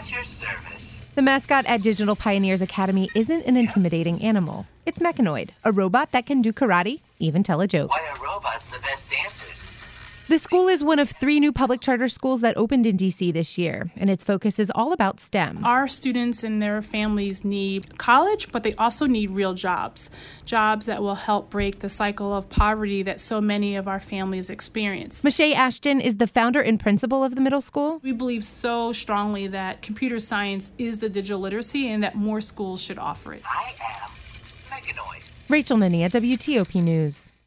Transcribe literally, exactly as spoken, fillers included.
At your service. The mascot at Digital Pioneers Academy isn't an intimidating animal. It's Mechanoid, a robot that can do karate, even tell a joke. Why are robots the best dancers? The school is one of three new public charter schools that opened in D C this year, and its focus is all about STEM. Our students and their families need college, but they also need real jobs, jobs that will help break the cycle of poverty that so many of our families experience. Mache Ashton is the founder and principal of the middle school. We believe so strongly that computer science is the digital literacy and that more schools should offer it. I am Mechanoid. Rachel Nania, W T O P News.